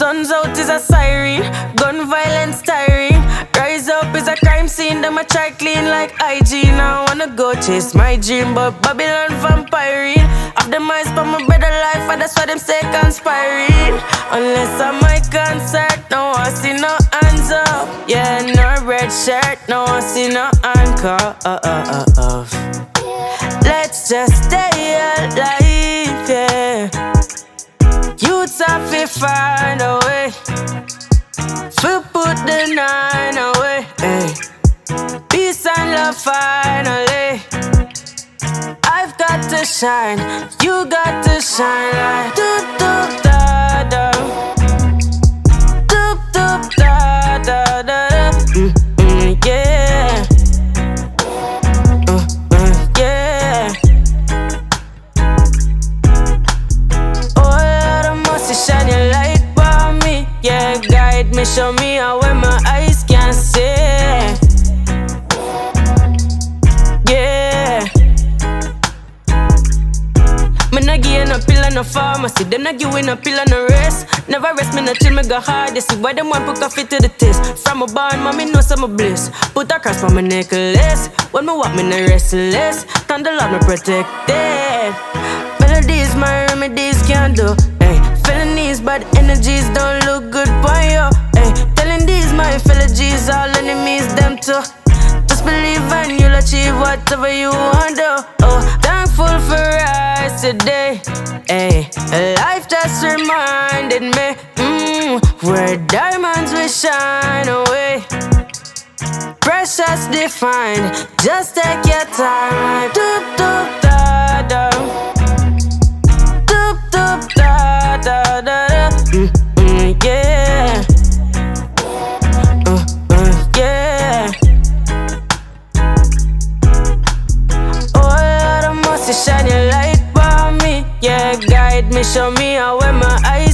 Sun's out is a siren, gun violence tiring. Rise up is a crime scene, them a try clean like hygiene. I wanna go chase my dream, but Babylon vampiring. Of the mice for my better life, and that's why them say conspiring. Unless I'm my concert, no I see no hands up. Yeah, no red shirt, no I see no handcuff. Let's just stay alive, yeah. Youths have to find a way to put the 9 away, hey. Peace and love finally. I've got to shine, you got to shine like doop doop da da, doop doop da da da da. Yeah, yeah. Oh Lord, I must shine your light for me. Yeah, guide me, show me how when my eyes can't see. Yeah. Me not give no pill and no pharmacy. Them not give no pill and no rest. Never rest me no till me go hard. They see why them want put coffee to the taste. From a barn, mommy know some bliss. Put a cross on my necklace. When me walk, me no restless. Thank the Lord me protected. Melodies, my remedies can't do. Hey, felonies, bad energies don't look good for you. Hey, telling these my fellow G's, all enemies them too. Just believe and you'll achieve whatever you want to. Oh, thankful for rise today. Hey, life just reminded me where diamonds will shine away. Precious defined, just take your time. Doop doop da da, doop doop da da da da. Yeah, yeah. Shine your light for me, yeah, guide me, show me how when my eyes